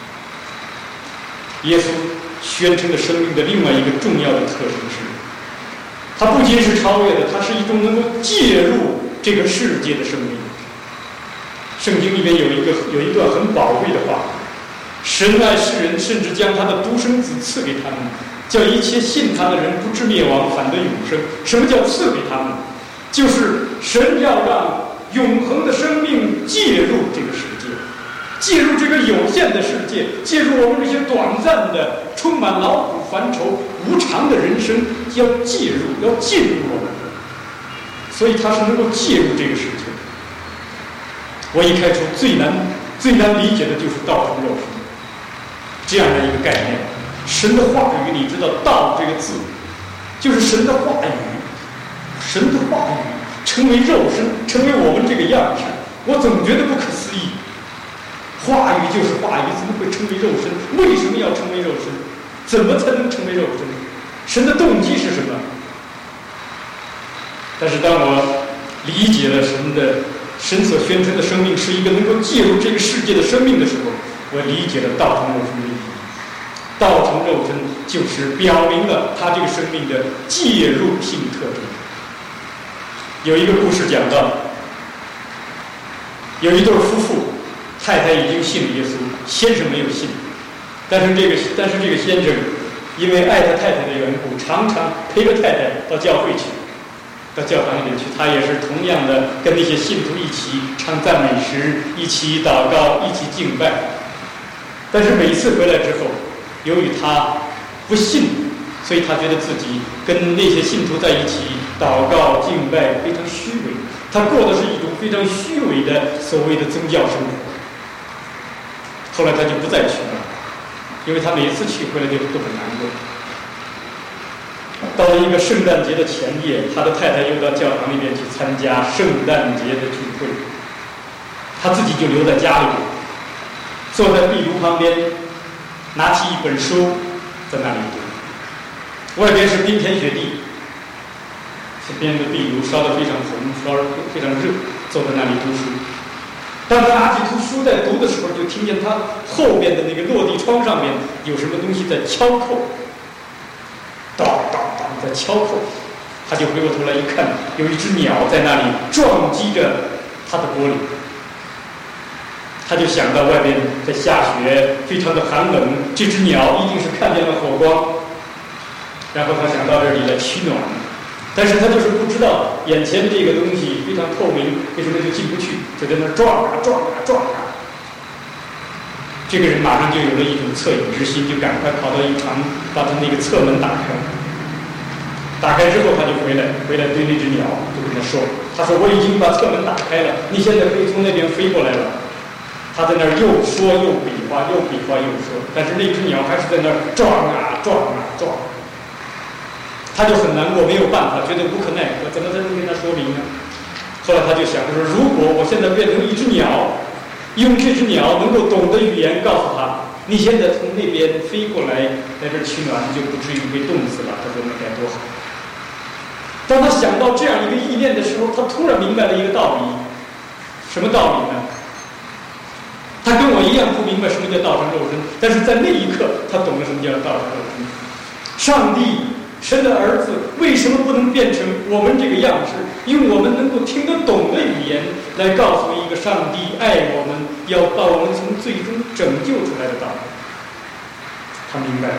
耶稣宣称的生命的另外一个重要的特征是，它不仅是超越的，它是一种能够介入这个世界的生命。圣经里面有一段很宝贵的话，神爱世人，甚至将他的独生子赐给他们，叫一切信他的人不至灭亡，反得永生。什么叫赐给他们？就是神要让永恒的生命介入这个世界，介入这个有限的世界，介入我们这些短暂的、充满劳苦烦愁、无常的人生要介入，要进入我们，所以他是能够介入这个世界。我一开始最难理解的就是道成肉身这样的一个概念。神的话语，你知道“道”这个字，就是神的话语，神的话语成为肉身，成为我们这个样式，我总觉得不可思议。话语就是话语，怎么会成为肉身？为什么要成为肉身？怎么才能成为肉身？神的动机是什么？但是当我理解了神所宣称的生命是一个能够介入这个世界的生命的时候，我理解了道成肉身的意义。道成肉身就是表明了他这个生命的介入性特征。有一个故事讲到，有一对夫妇，太太已经信了耶稣，先生没有信，但是这个先生因为爱他太太的缘故，常常陪着太太到教会去，到教堂里面去。他也是同样的跟那些信徒一起唱赞美诗，一起祷告，一起敬拜。但是每一次回来之后，由于他不信，所以他觉得自己跟那些信徒在一起祷告敬拜非常虚伪，他过的是一种非常虚伪的所谓的宗教生活。后来他就不再去了，因为他每一次去回来都很难过。到了一个圣诞节的前夜，他的太太又到教堂里面去参加圣诞节的聚会，他自己就留在家里，坐在壁炉旁边，拿起一本书在那里读。外边是冰天雪地，这边的壁炉烧得非常红，烧得非常热，坐在那里读书。当他拿起图书在读的时候，就听见他后边的那个落地窗上面有什么东西在敲扣，当当当在敲扣。他就回过头来一看，有一只鸟在那里撞击着他的玻璃。他就想到外边在下雪，非常的寒冷，这只鸟一定是看见了火光，然后他想到这里来取暖。但是他就是不知道眼前这个东西非常透明，为什么就进不去，就在那撞啊撞啊撞啊。这个人马上就有了一种恻隐之心，就赶快跑到一旁把他那个侧门打开。打开之后他就回来对那只鸟就跟他说，他说我已经把侧门打开了，你现在可以从那边飞过来了。他在那儿又说又比划，又比划又说，但是那只鸟还是在那儿撞啊撞啊撞。他就很难过，没有办法，觉得无可奈何，怎么才能跟他说明呢？后来他就想着说，如果我现在变成一只鸟，用这只鸟能够懂的语言告诉他，你现在从那边飞过来，在这取暖，就不至于被冻死了。他说那该多好。当他想到这样一个意念的时候，他突然明白了一个道理。什么道理呢？他跟我一样不明白什么叫道成肉身，但是在那一刻他懂了什么叫道成肉身。上帝神的儿子为什么不能变成我们这个样式，用我们能够听得懂的语言来告诉一个上帝爱我们，要把我们从最终拯救出来的道理。他明白了，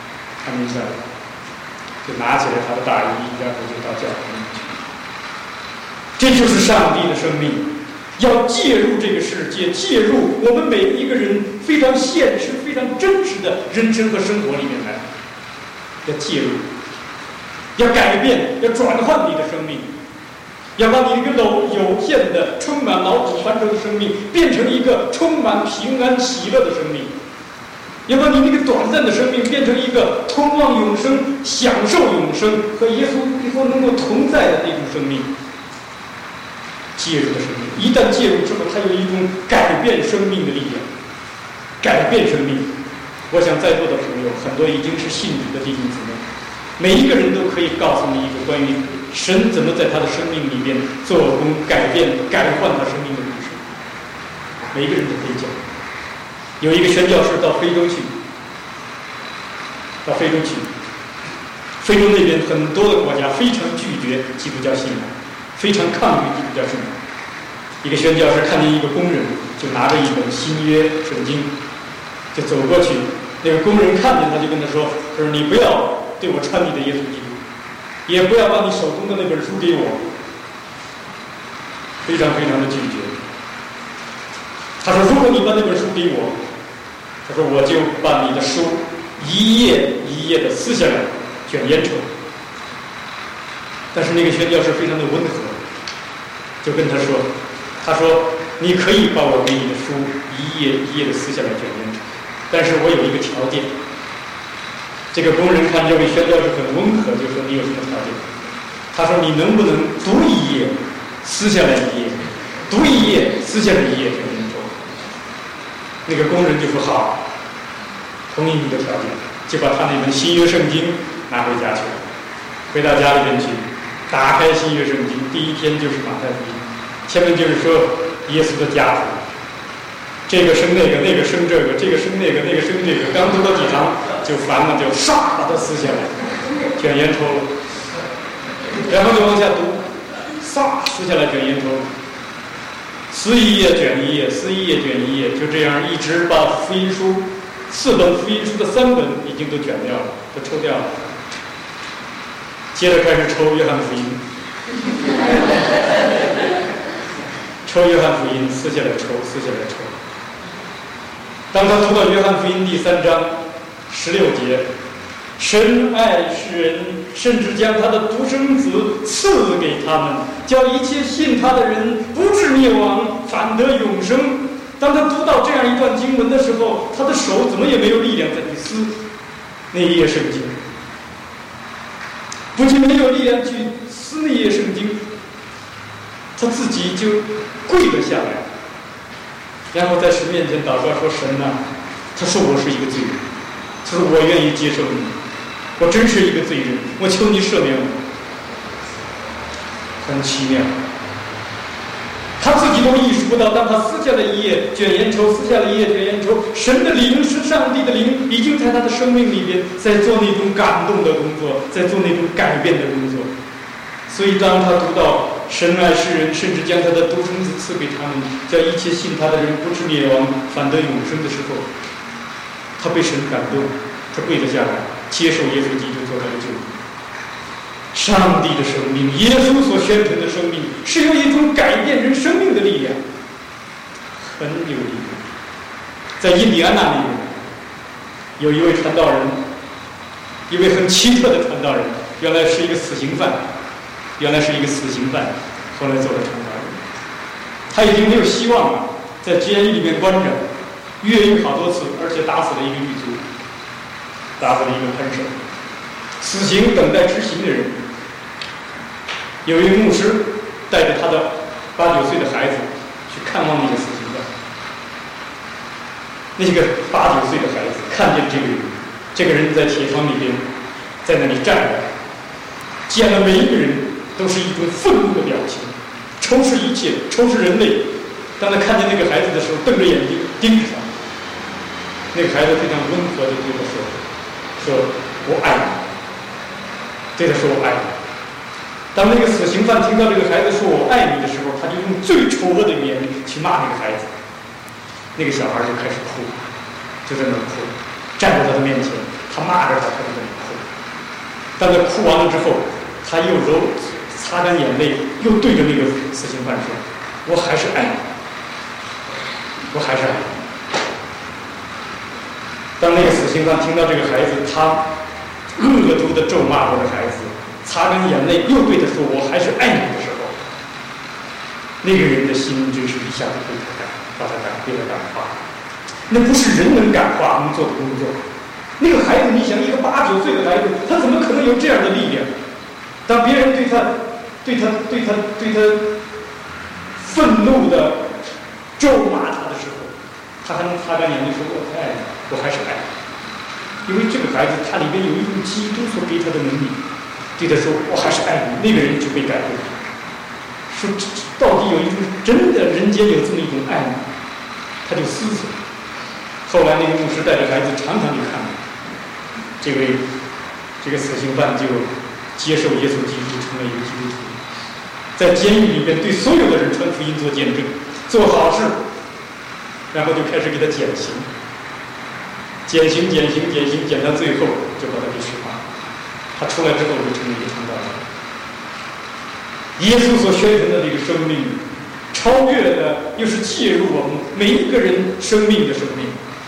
就拿起来他的大衣，然后就到教堂里去。这就是上帝的生命，要介入这个世界，介入我们每一个人非常现实、非常真实的人生和生活里面来，要介入。要改变，要转换你的生命，要把你一个有限的、充满劳苦繁重的生命，变成一个充满平安喜乐的生命；要把你那个短暂的生命，变成一个通往永生、享受永生和耶稣能够同在的那种生命。介入的生命，一旦介入之后，它有一种改变生命的力量，改变生命。我想在座的朋友很多已经是信主的弟兄姊妹。每一个人都可以告诉你一个关于神怎么在他的生命里边做工、改变、改换他生命的故事。每一个人都可以讲。有一个宣教士到非洲去，非洲那边很多的国家非常拒绝基督教信仰，非常抗拒基督教信仰。一个宣教士看见一个工人，就拿着一本新约圣经，就走过去。那个工人看见他，就跟他说：“你不要对我传你的耶稣基督，也不要把你手中的那本书给我。”非常非常的拒绝。他说：“如果你把那本书给我，他说我就把你的书一页一页的撕下来卷烟抽。但是那个宣教士非常的温和，就跟他说你可以把我给你的书一页一页的撕下来卷烟抽，但是我有一个条件。这个工人看这位宣教士很温和，就说你有什么条件？他说你能不能读一页撕下来一页，读一页撕下来一页卷烟抽。那个工人就说好，同意你的条件，就把他那本新约圣经拿回家去了。回到家里边去，打开新约圣经，第一天就是马太福音，前面就是说耶稣的家谱，这个生那个，那个生这个，这个生那个，那个生这个，刚读到几行就烦了，就唰把它撕下来，卷烟抽了，然后就往下读，唰撕下来卷烟抽了，撕一页卷一页，撕一页卷一页，就这样一直把福音书4本福音书的3本已经都卷掉了，都抽掉了。接着开始抽约翰福音，抽约翰福音，撕下来抽，撕下来抽。当他读到约翰福音第3章16节，神爱世人，甚至将他的独生子赐给他们，叫一切信他的人不至灭亡，反得永生。当他读到这样一段经文的时候，他的手怎么也没有力量再去撕那一页圣经，不仅没有力量去撕那页圣经，他自己就跪了下来，然后在神面前祷告说：“神啊，他说我是一个罪人，他说我愿意接受你，我真是一个罪人，我求你赦免我。”很奇妙，他自己都意识不到，当他撕下了一页卷烟抽，撕下了一页卷烟抽，神的灵，是上帝的灵，已经在他的生命里边在做那种感动的工作，在做那种改变的工作。所以当他读到神爱世人，甚至将他的独生子赐给他们，叫一切信他的人不至灭亡，反得永生的时候，他被神感动，他跪了下来，接受耶稣基督做他的救主。上帝的生命，耶稣所宣传的生命，是有一种改变人生命的力量，很有力量。在印第安纳那边，有一位传道人，一位很奇特的传道人，原来是一个死刑犯，后来做了传道人。他已经没有希望了，在监狱里面关着，越狱好多次，而且打死了一个狱卒，打死了一个看守。死刑等待执行的人，有一位牧师带着他的8、9岁的孩子去看望那个死刑犯。那个8、9岁的孩子看见这个人在铁窗里边，在那里站着，见了每一个人都是一种愤怒的表情，仇视一切，仇视人类。当他看见那个孩子的时候，瞪着眼睛盯着他。那个孩子非常温和地对他说：“我爱你。”对他说：“我爱你。”当那个死刑犯听到这个孩子说“我爱你”的时候，他就用最丑恶的语言去骂那个孩子。那个小孩就开始哭，就在那哭，站在他的面前，他骂着他，他就在那哭。当他哭完了之后，他又擦干眼泪，又对着那个死刑犯说：“我还是爱你，我还是爱你。”当那个死刑犯听到这个孩子他恶毒的咒骂这个孩子，擦干眼泪，又对他说：“我还是爱你”的时候，那个人的心真是一下子把他被他感化。那不是人能感化能做的工作。那个孩子，你想，一个8、9岁的孩子，他怎么可能有这样的力量？当别人对他愤怒的咒骂他的时候，他还能擦干眼泪说：“我太爱你，我还是爱你。”因为这个孩子他里边有一种基督所给他的能力，对他说：“我还是爱你。”那个人就被改变了。说到底有一种真的人间有这么一种爱吗？他就思索。后来那个牧师带着孩子常常去看这个死刑犯，就接受耶稣基督，成为一个基督徒，在监狱里边对所有的人传福音做见证，做好事，然后就开始给他减刑。减到最后就把他给释放。他出来之后就成为一个传道人。耶稣所宣传的这个生命，超越的又是介入我们每一个人生命的生命，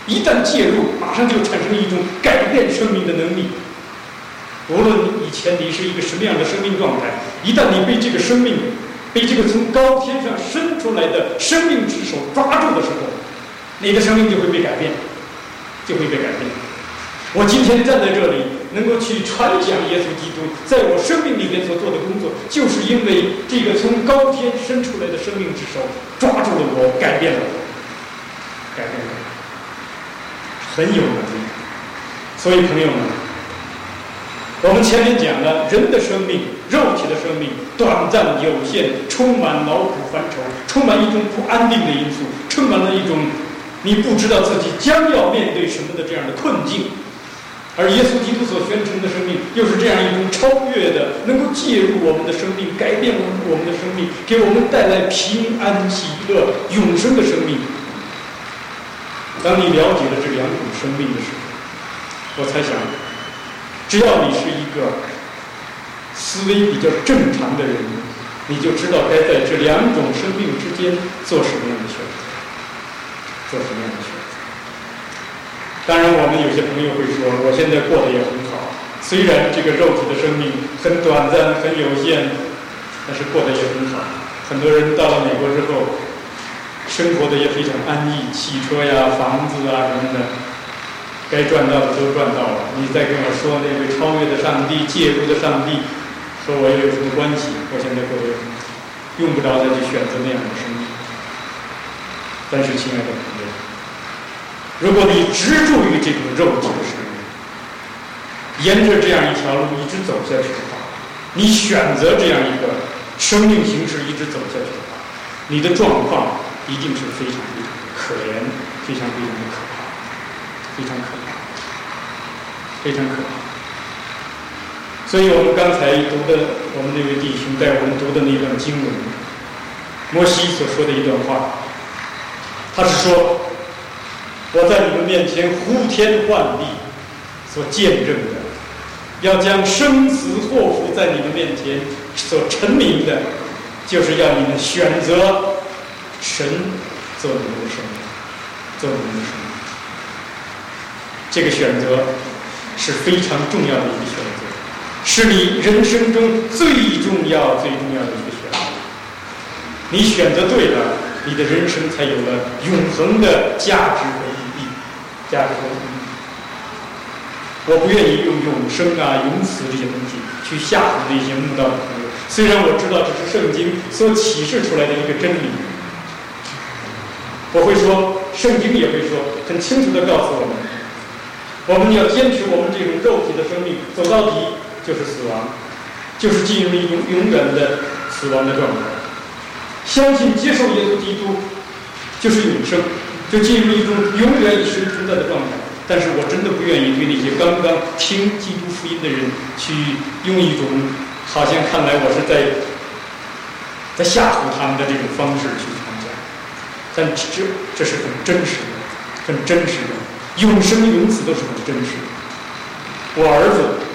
一旦介入，马上就产生一种改变生命的能力。无论以前你是一个什么样的生命状态，一旦你被这个生命，被这个从高天上伸出来的生命之手抓住的时候，你的生命就会被改变，就会被改变。我今天站在这里，能够去传讲耶稣基督在我生命里面所做的工作，就是因为这个从高天伸出来的生命之手抓住了我，改变了我，改变了我，很有能力。所以朋友们，我们前面讲了人的生命，肉体的生命短暂有限，充满劳苦烦愁，充满一种不安定的因素，充满了一种你不知道自己将要面对什么的这样的困境。而耶稣基督所宣称的生命，又是这样一种超越的，能够介入我们的生命，改变我们的生命，给我们带来平安、喜乐、永生的生命。当你了解了这两种生命的时候，我猜想，只要你是一个思维比较正常的人，你就知道该在这两种生命之间做什么样的选择，做什么样的选择。当然，我们有些朋友会说，我现在过得也很好，虽然这个肉体的生命很短暂、很有限，但是过得也很好。很多人到了美国之后，生活的也非常安逸，汽车呀、房子啊什么的，该赚到的都赚到了。你再跟我说那位超越的上帝、介入的上帝和我又有什么关系？我现在过得用不着再去选择那样的生命。但是，亲爱的朋友，如果你执着于这种肉体的生命，沿着这样一条路一直走下去的话，你选择这样一个生命形式一直走下去的话，你的状况一定是非常非常的可怜，非常非常的可怕，非常可怕，非常可怕。所以我们刚才读的，我们那位弟兄带我们读的那段经文，摩西所说的一段话，他是说，我在你们面前呼天唤地所见证的，要将生死祸福在你们面前所陈明的，就是要你们选择神做你们的生命，做你们的生命。这个选择是非常重要的一个选择，是你人生中最重要的一个选择。你选择对了，你的人生才有了永恒的价值和意义，价值和意义。我不愿意用永生啊、永死这些东西去吓唬那些慕道的朋友，虽然我知道这是圣经所启示出来的一个真理。我会说，圣经也会说，很清楚地告诉我们，我们要坚持我们这种肉体的生命走到底，就是死亡，就是进入一种永远的死亡的状态。相信接受耶稣基督就是永生，就进入一种永远与神同在的状态。但是我真的不愿意对那些刚刚听基督福音的人去用一种好像看来我是在吓唬他们的这种方式去传讲，但这是很真实的，很真实的，永生永死都是很真实的。我儿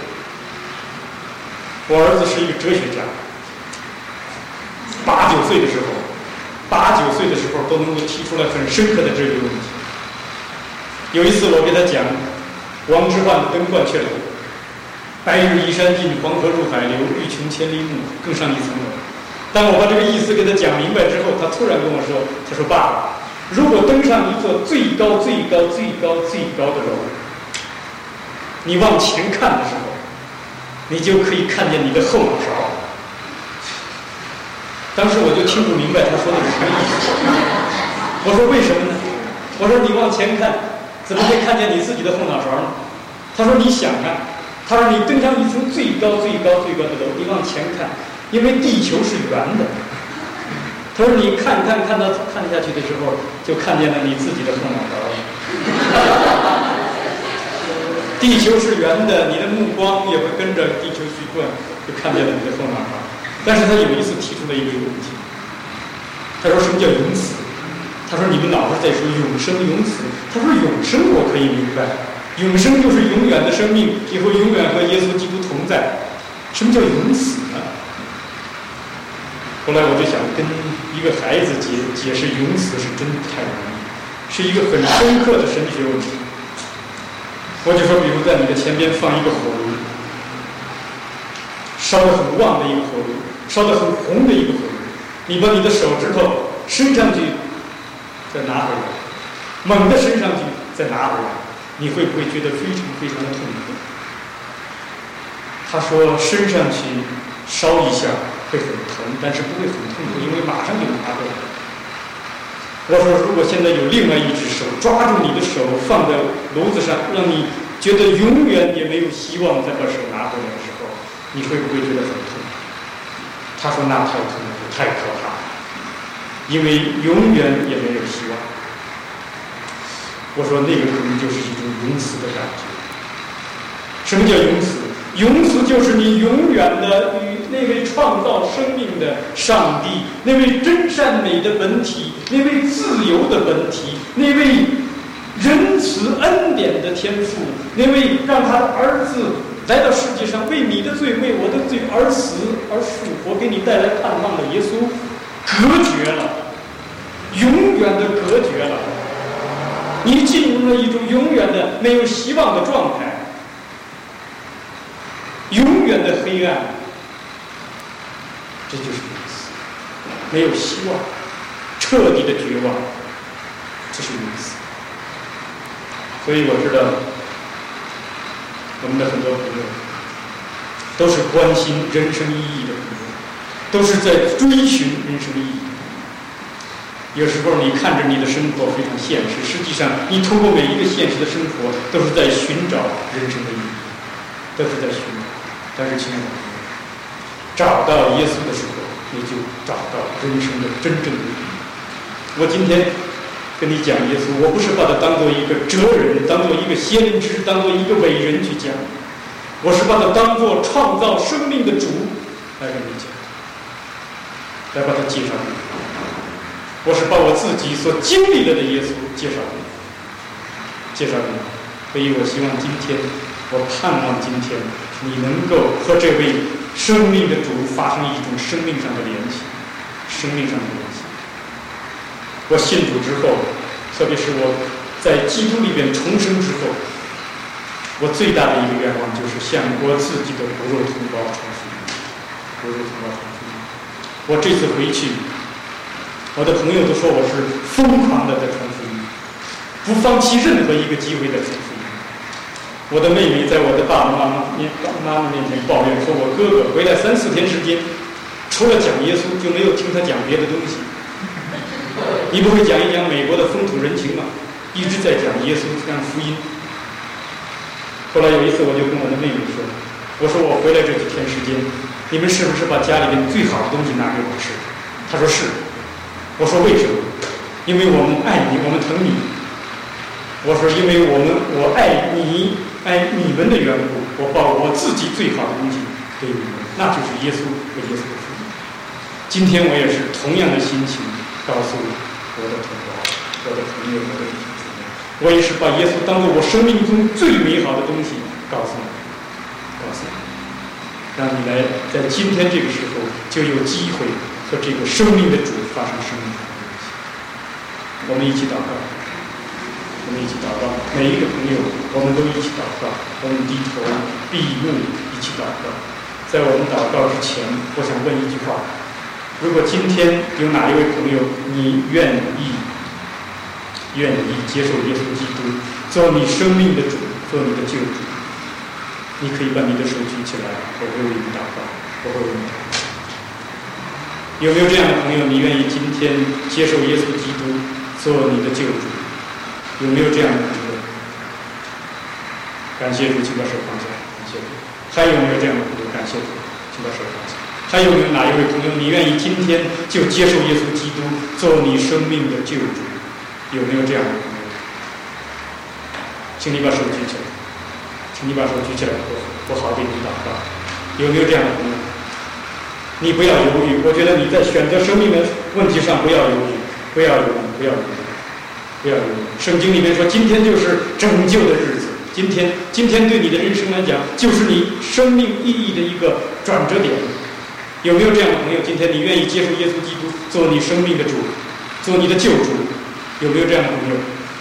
子是一个哲学家，8、9岁的时候都能够提出来很深刻的哲学问题。有一次我给他讲王之涣的登鹳雀楼，白日依山尽，黄河入海流，欲穷千里目，更上一层楼。当我把这个意思给他讲明白之后，他突然跟我说，他说，爸爸，如果登上一座最高的楼，你往前看的时候，你就可以看见你的后脑勺。当时我就听不明白他说的是什么意思。我说为什么呢？我说你往前看，怎么会看见你自己的后脑勺呢？他说你想看，他说你登上一层最高的楼，你往前看，因为地球是圆的。他说你看下去的时候，就看见了你自己的后脑勺。地球是圆的，你的目光也会跟着地球去转，就看见了你的后脑勺。但是他有一次提出了一个问题，他说什么叫永死？他说你们老是在说永生永死，他说永生我可以明白，永生就是永远的生命，以后永远和耶稣基督同在。什么叫永死呢？后来我就想跟一个孩子解释永死是真的不太容易， 是一个很深刻的神学问题。我就说，比如在你的前边放一个火炉，烧得很旺的一个火炉，烧得很红的一个火炉，你把你的手指头伸上去，再拿回来，猛地伸上去，再拿回来，你会不会觉得非常非常的痛苦？他说伸上去烧一下会很疼，但是不会很痛苦，因为马上就拿回来。我说如果现在有另外一只手抓住你的手放在炉子上，让你觉得永远也没有希望再把手拿回来的时候，你会不会觉得很痛？他说那太痛苦，太可怕了，因为永远也没有希望。我说那个可能就是一种永死的感觉。什么叫永死？永死就是你永远的与那位创造生命的上帝，那位真善美的本体，那位自由的本体，那位仁慈恩典的天父，那位让他的儿子来到世界上为你的罪为我的罪而死而复活，给你带来盼望的耶稣隔绝了，永远的隔绝了，你进入了一种永远的没有希望的状态，永远的黑暗，这就是永死，没有希望，彻底的绝望，这是永死。所以我知道我们的很多朋友都是关心人生意义的朋友，都是在追寻人生意义。有时候你看着你的生活非常现实，实际上你通过每一个现实的生活都是在寻找人生的意义，都是在寻找。但是亲爱的朋友，找到耶稣的时候，你就找到人生的真正的意义。我今天跟你讲耶稣，我不是把他当做一个哲人，当做一个先知，当做一个伟人去讲，我是把他当做创造生命的主来跟你讲，来把他介绍给你。我是把我自己所经历了的耶稣介绍给你，介绍给你。所以我希望今天，我盼望今天你能够和这位生命的主发生一种生命上的联系，生命上的联系。我信主之后，特别是我在基督里边重生之后，我最大的一个愿望就是向我自己的骨肉同胞传福音，骨肉同胞传福音。我这次回去，我的朋友都说我是疯狂的在传福音，不放弃任何一个机会在传福音。我的妹妹在我的爸爸妈妈面前抱怨说，我哥哥回来3-4天时间，除了讲耶稣就没有听他讲别的东西。你不会讲一讲美国的风土人情吗？一直在讲耶稣讲福音。后来有一次我就跟我的妹妹说，我说我回来这几天时间，你们是不是把家里面最好的东西拿给我吃？她说是。我说为什么？因为我们爱你，我们疼你。我说因为我爱你，爱你们的缘故，我把我自己最好的东西给你们，那就是耶稣和耶稣的福音。今天我也是同样的心情告诉我的同胞、我的朋友、我的弟兄姊妹，我也是把耶稣当作我生命中最美好的东西告诉你，让你来在今天这个时候就有机会和这个生命的主发生生命的关系。我们一起祷告，我们一起祷告，每一个朋友，我们都一起祷告，我们低头闭目一起祷告。在我们祷告之前，我想问一句话：如果今天有哪一位朋友，你愿意接受耶稣基督做你生命的主，做你的救主，你可以把你的手举起来，我会为你祷告，我会为你祷告。有没有这样的朋友，你愿意今天接受耶稣基督做你的救主？有没有这样的朋友？感谢主，请把手放下，感谢主。还有没有这样的朋友？感谢主，请把手放下。还有没有哪一位朋友，你愿意今天就接受耶稣基督做你生命的救主？有没有这样的朋友？请你把手举起来，请你把手举起来，我好给你祷告。有没有这样的朋友？你不要犹豫，我觉得你在选择生命的问题上不要犹豫，不要犹豫，不要犹豫，不要犹豫。圣经里面说，今天就是拯救的日子，今天对你的人生来讲，就是你生命意义的一个转折点。有没有这样的朋友？今天你愿意接受耶稣基督做你生命的主，做你的救主？有没有这样的朋友？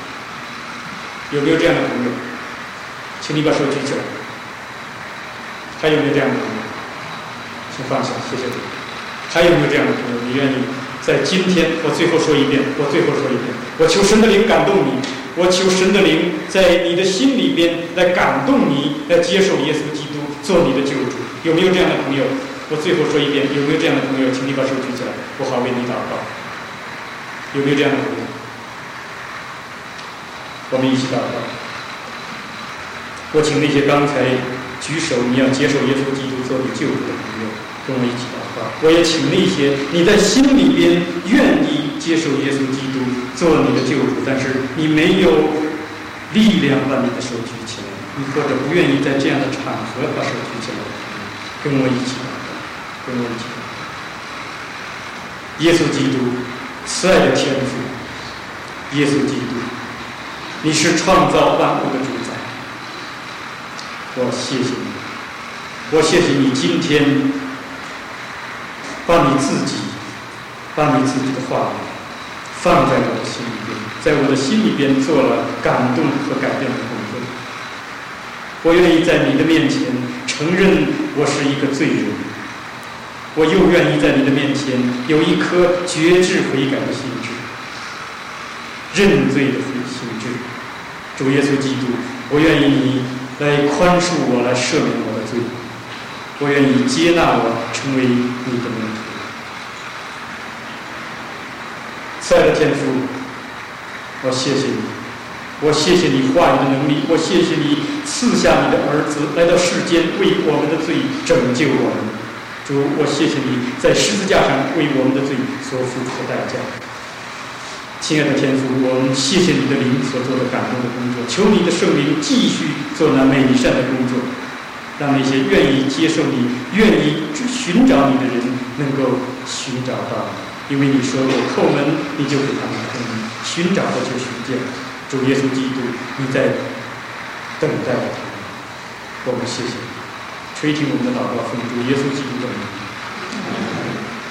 有没有这样的朋友？请你把手举起来。还有没有这样的朋友？请放下，谢谢你。还有没有这样的朋友？你愿意在今天？我最后说一遍，我求神的灵感动你，我求神的灵在你的心里边来感动你，来接受耶稣基督做你的救主。有没有这样的朋友？我最后说一遍，有没有这样的朋友？请你把手举起来，我好为你祷告。有没有这样的朋友？我们一起祷告。我请那些刚才举手你要接受耶稣基督做你救主的朋友跟我一起祷告。我也请那些你在心里边愿意接受耶稣基督做你的救主，但是你没有力量把你的手举起来，你或者不愿意在这样的场合把手举起来，跟我一起祷告，跟我一起祷告。耶稣基督，慈爱的天父，耶稣基督，你是创造万物的主宰。我谢谢你，我谢谢你今天把你自己的话语放在我的心里边，在我的心里边做了感动和改变的工作。我愿意在你的面前承认我是一个罪人，我又愿意在你的面前有一颗决志悔改的心志，认罪的心志。主耶稣基督，我愿意你来宽恕我，来赦免我的罪，我愿意接纳我成为你的门徒。慈爱的天父，我谢谢你，我谢谢你话语的能力，我谢谢你赐下你的儿子来到世间为我们的罪拯救我们。主，我谢谢你在十字架上为我们的罪所付出的代价。亲爱的天父，我们谢谢你的灵所做的感动的工作，求你的圣灵继续做那美善的工作，让那些愿意接受你、愿意寻找你的人能够寻找到你。因为你说过，叩门你就给他们开门，寻找的就寻见。主耶稣基督，你在等待着他们。我们谢谢你，垂听我们的祷告，奉主耶稣基督的名。